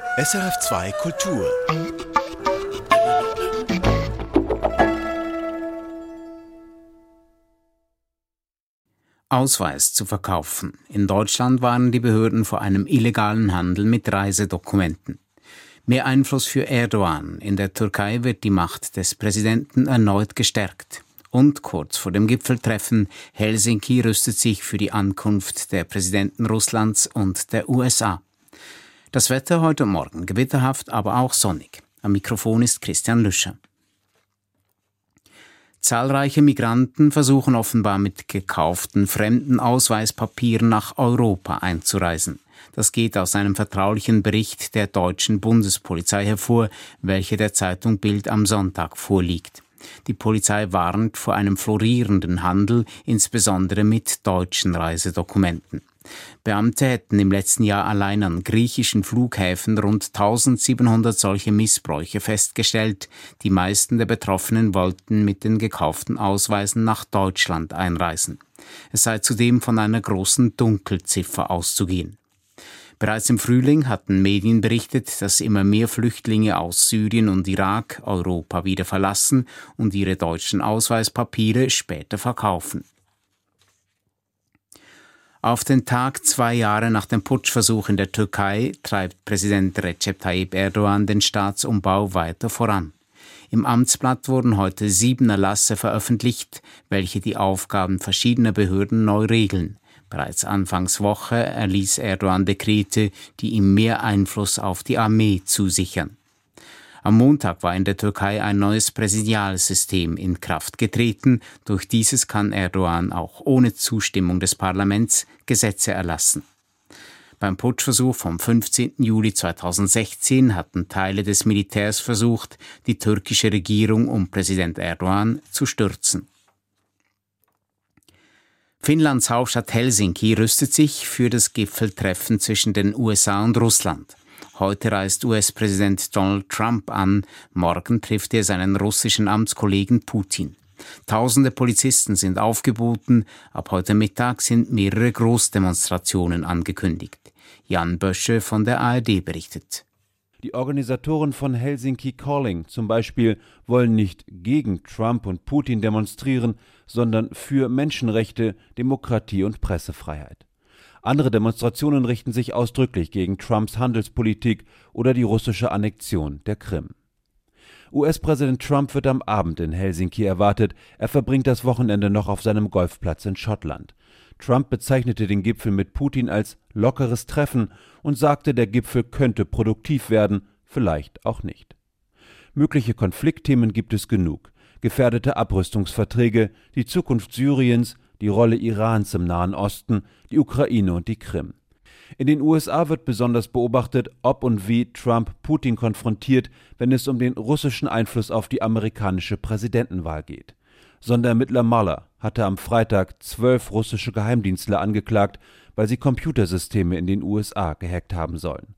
SRF2 Kultur. Ausweis zu verkaufen. In Deutschland waren die Behörden vor einem illegalen Handel mit Reisedokumenten. Mehr Einfluss für Erdogan. In der Türkei wird die Macht des Präsidenten erneut gestärkt. Und kurz vor dem Gipfeltreffen, Helsinki rüstet sich für die Ankunft der Präsidenten Russlands und der USA. Das Wetter heute Morgen gewitterhaft, aber auch sonnig. Am Mikrofon ist Christian Lüscher. Zahlreiche Migranten versuchen offenbar mit gekauften fremden Ausweispapieren nach Europa einzureisen. Das geht aus einem vertraulichen Bericht der deutschen Bundespolizei hervor, welcher der Zeitung Bild am Sonntag vorliegt. Die Polizei warnt vor einem florierenden Handel, insbesondere mit deutschen Reisedokumenten. Beamte hätten im letzten Jahr allein an griechischen Flughäfen rund 1700 solche Missbräuche festgestellt. Die meisten der Betroffenen wollten mit den gekauften Ausweisen nach Deutschland einreisen. Es sei zudem von einer großen Dunkelziffer auszugehen. Bereits im Frühling hatten Medien berichtet, dass immer mehr Flüchtlinge aus Syrien und Irak Europa wieder verlassen und ihre deutschen Ausweispapiere später verkaufen. Auf den Tag 2 Jahre nach dem Putschversuch in der Türkei treibt Präsident Recep Tayyip Erdogan den Staatsumbau weiter voran. Im Amtsblatt wurden heute 7 Erlasse veröffentlicht, welche die Aufgaben verschiedener Behörden neu regeln. Bereits Anfangs Woche erließ Erdogan Dekrete, die ihm mehr Einfluss auf die Armee zusichern. Am Montag war in der Türkei ein neues Präsidialsystem in Kraft getreten. Durch dieses kann Erdogan auch ohne Zustimmung des Parlaments Gesetze erlassen. Beim Putschversuch vom 15. Juli 2016 hatten Teile des Militärs versucht, die türkische Regierung um Präsident Erdogan zu stürzen. Finnlands Hauptstadt Helsinki rüstet sich für das Gipfeltreffen zwischen den USA und Russland. Heute reist US-Präsident Donald Trump an, morgen trifft er seinen russischen Amtskollegen Putin. Tausende Polizisten sind aufgeboten, ab heute Mittag sind mehrere Großdemonstrationen angekündigt. Jan Bösche von der ARD berichtet. Die Organisatoren von Helsinki Calling zum Beispiel wollen nicht gegen Trump und Putin demonstrieren, sondern für Menschenrechte, Demokratie und Pressefreiheit. Andere Demonstrationen richten sich ausdrücklich gegen Trumps Handelspolitik oder die russische Annexion der Krim. US-Präsident Trump wird am Abend in Helsinki erwartet. Er verbringt das Wochenende noch auf seinem Golfplatz in Schottland. Trump bezeichnete den Gipfel mit Putin als lockeres Treffen und sagte, der Gipfel könnte produktiv werden, vielleicht auch nicht. Mögliche Konfliktthemen gibt es genug. Gefährdete Abrüstungsverträge, die Zukunft Syriens, die Rolle Irans im Nahen Osten, die Ukraine und die Krim. In den USA wird besonders beobachtet, ob und wie Trump Putin konfrontiert, wenn es um den russischen Einfluss auf die amerikanische Präsidentenwahl geht. Sonderermittler Mueller hatte am Freitag 12 russische Geheimdienstler angeklagt, weil sie Computersysteme in den USA gehackt haben sollen.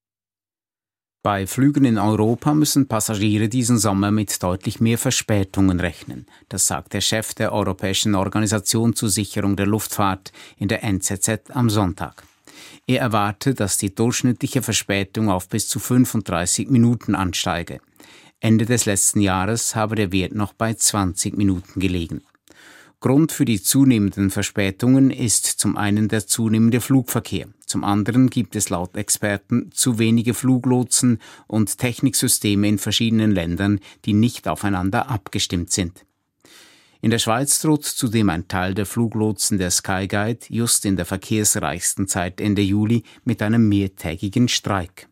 Bei Flügen in Europa müssen Passagiere diesen Sommer mit deutlich mehr Verspätungen rechnen. Das sagt der Chef der Europäischen Organisation zur Sicherung der Luftfahrt in der NZZ am Sonntag. Er erwartet, dass die durchschnittliche Verspätung auf bis zu 35 Minuten ansteige. Ende des letzten Jahres habe der Wert noch bei 20 Minuten gelegen. Grund für die zunehmenden Verspätungen ist zum einen der zunehmende Flugverkehr. Zum anderen gibt es laut Experten zu wenige Fluglotsen und Techniksysteme in verschiedenen Ländern, die nicht aufeinander abgestimmt sind. In der Schweiz droht zudem ein Teil der Fluglotsen der Skyguide just in der verkehrsreichsten Zeit Ende Juli mit einem mehrtägigen Streik.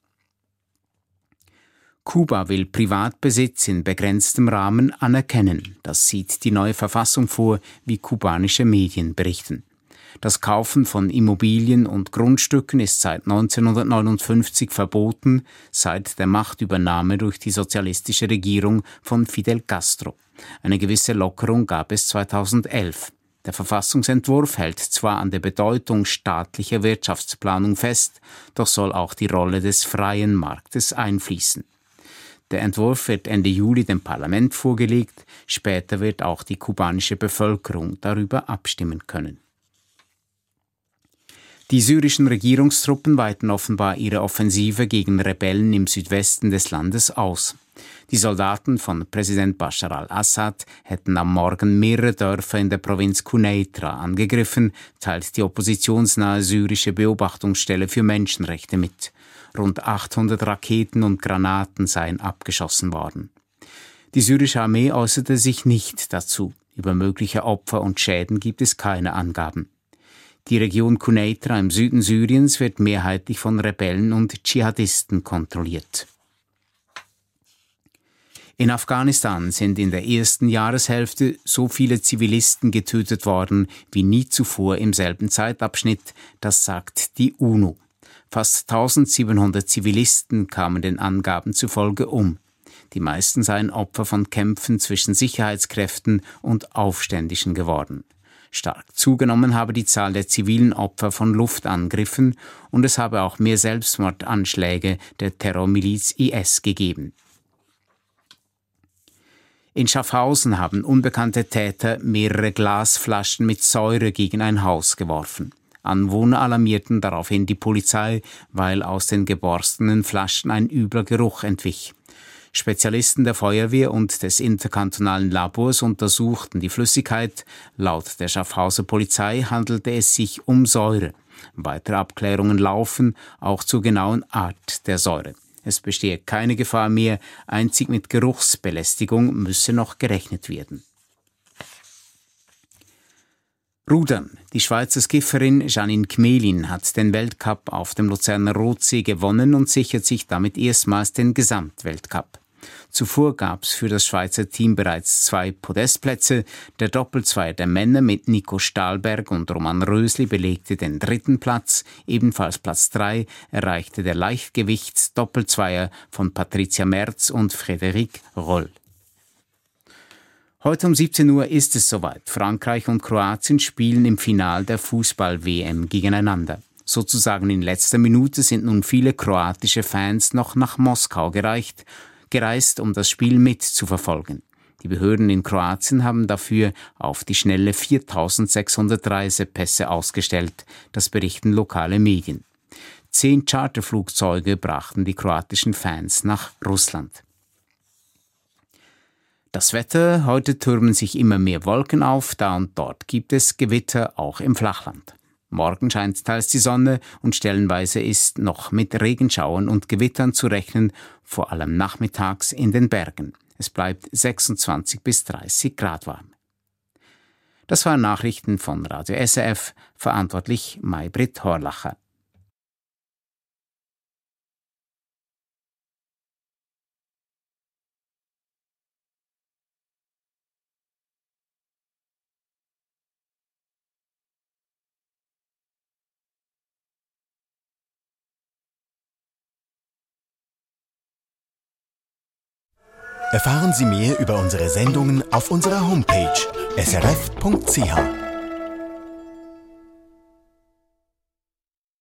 Kuba will Privatbesitz in begrenztem Rahmen anerkennen. Das sieht die neue Verfassung vor, wie kubanische Medien berichten. Das Kaufen von Immobilien und Grundstücken ist seit 1959 verboten, seit der Machtübernahme durch die sozialistische Regierung von Fidel Castro. Eine gewisse Lockerung gab es 2011. Der Verfassungsentwurf hält zwar an der Bedeutung staatlicher Wirtschaftsplanung fest, doch soll auch die Rolle des freien Marktes einfließen. Der Entwurf wird Ende Juli dem Parlament vorgelegt, später wird auch die kubanische Bevölkerung darüber abstimmen können. Die syrischen Regierungstruppen weiten offenbar ihre Offensive gegen Rebellen im Südwesten des Landes aus. Die Soldaten von Präsident Bashar al-Assad hätten am Morgen mehrere Dörfer in der Provinz Quneitra angegriffen, teilt die oppositionsnahe syrische Beobachtungsstelle für Menschenrechte mit. Rund 800 Raketen und Granaten seien abgeschossen worden. Die syrische Armee äußerte sich nicht dazu. Über mögliche Opfer und Schäden gibt es keine Angaben. Die Region Quneitra im Süden Syriens wird mehrheitlich von Rebellen und Dschihadisten kontrolliert. In Afghanistan sind in der ersten Jahreshälfte so viele Zivilisten getötet worden wie nie zuvor im selben Zeitabschnitt, das sagt die UNO. Fast 1700 Zivilisten kamen den Angaben zufolge um. Die meisten seien Opfer von Kämpfen zwischen Sicherheitskräften und Aufständischen geworden. Stark zugenommen habe die Zahl der zivilen Opfer von Luftangriffen und es habe auch mehr Selbstmordanschläge der Terrormiliz IS gegeben. In Schaffhausen haben unbekannte Täter mehrere Glasflaschen mit Säure gegen ein Haus geworfen. Anwohner alarmierten daraufhin die Polizei, weil aus den geborstenen Flaschen ein übler Geruch entwich. Spezialisten der Feuerwehr und des interkantonalen Labors untersuchten die Flüssigkeit. Laut der Schaffhauser Polizei handelte es sich um Säure. Weitere Abklärungen laufen, auch zur genauen Art der Säure. Es bestehe keine Gefahr mehr, einzig mit Geruchsbelästigung müsse noch gerechnet werden. Rudern. Die Schweizer Skifferin Janine Gmelin hat den Weltcup auf dem Luzerner Rotsee gewonnen und sichert sich damit erstmals den Gesamtweltcup. Zuvor gab es für das Schweizer Team bereits 2 Podestplätze. Der Doppelzweier der Männer mit Nico Stahlberg und Roman Rösli belegte den 3. Platz. Ebenfalls Platz 3 erreichte der Leichtgewichtsdoppelzweier von Patricia Merz und Frédéric Roll. Heute um 17 Uhr ist es soweit. Frankreich und Kroatien spielen im Finale der Fußball-WM gegeneinander. Sozusagen in letzter Minute sind nun viele kroatische Fans noch nach Moskau gereist, um das Spiel mitzuverfolgen. Die Behörden in Kroatien haben dafür auf die Schnelle 4.600 Reisepässe ausgestellt, das berichten lokale Medien. 10 Charterflugzeuge brachten die kroatischen Fans nach Russland. Das Wetter: Heute türmen sich immer mehr Wolken auf, da und dort gibt es Gewitter, auch im Flachland. Morgen scheint teils die Sonne und stellenweise ist noch mit Regenschauern und Gewittern zu rechnen, vor allem nachmittags in den Bergen. Es bleibt 26 bis 30 Grad warm. Das waren Nachrichten von Radio SRF, verantwortlich Maybrit Horlacher. Erfahren Sie mehr über unsere Sendungen auf unserer Homepage srf.ch.